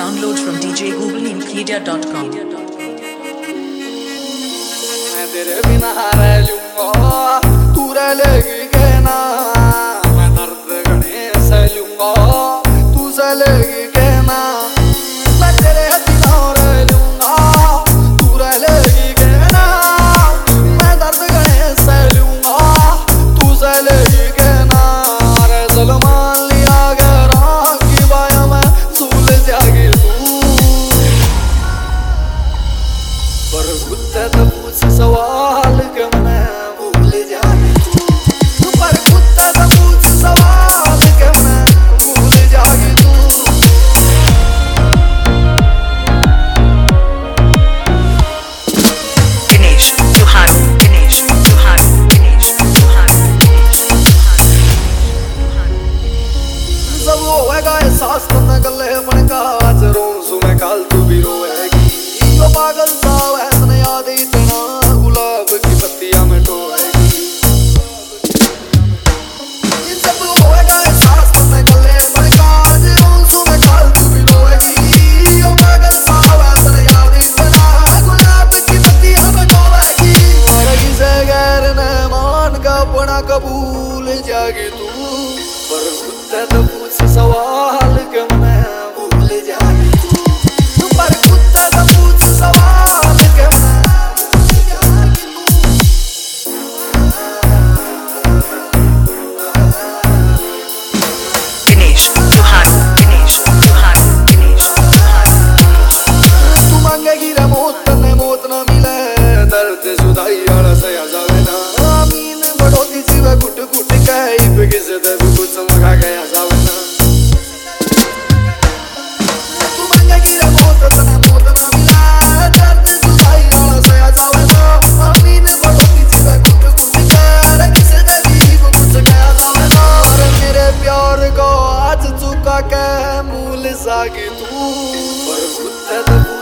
Download from djgooglemedia.com. मैं तेरे बिना रह लूंगा, तू रह लेगी कहना। मैं दर्द घने सह लूंगा, तू सह लेगी कहना। मैं तेरे बिना रह लूंगा, तू रह लेगी कहना। मैं दर्द घने सह लूंगा, तू सह लेगी कहना। अरे सलमान लिया गहरा की बाया मैं सूल जागी तू। पर कुत्ते तो पूछ सवाल के मैं भूल जागी तू। पर कुत्ते तो पूछ सवाल के मैं भूल जागी तू। Dinesh Duhan, Dinesh Duhan, Dinesh Duhan, Dinesh Duhan. सब होएगा एहसास तो न गले मन का। आज रोऊं मैं काल तू भी रोएगी। यो पागल सा वैसन याद इतना, गुलाब की पत्तियां में टोएगी। सब होएगा एहसास तो न गले मन का। आज रोऊं मैं काल तू भी रोएगी। यो पागल सा वैसन याद इतना, गुलाब की पत्तियां में टोएगी। और किसे गैर ने मान का अपना कबूल जागी तू। पर कुत्ते तो पूछ सवाल के मैं भूल जागी तू। पर कुत्ते तो पूछ सवाल के मैं भूल जागी तू। Dinesh Duhan, Dinesh Duhan, Dinesh Duhan. तू मांगेगी रे मौत तने मौत न मिले। दर्द जुदाई वाला सया जावे ना। आमीन बढ़ोती सी वे घुट घुट के इब किसे दे कुछ मगा गया जावे ना। तू मांगेगी रे मौत तने मौत न मिले। दर्द जुदाई वाला सया जावे ना। आमीन बढ़ोती सी वे घुट घुट के किसे दे कुछ गया जावे ना। और मेरे प्यार को आज चुका के मूल सागी तू। पर कुत्ते तो